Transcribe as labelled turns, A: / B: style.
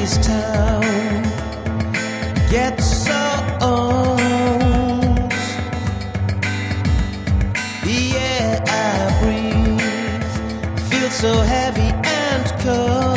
A: this town gets so old. The air I breathe feels so heavy and cold.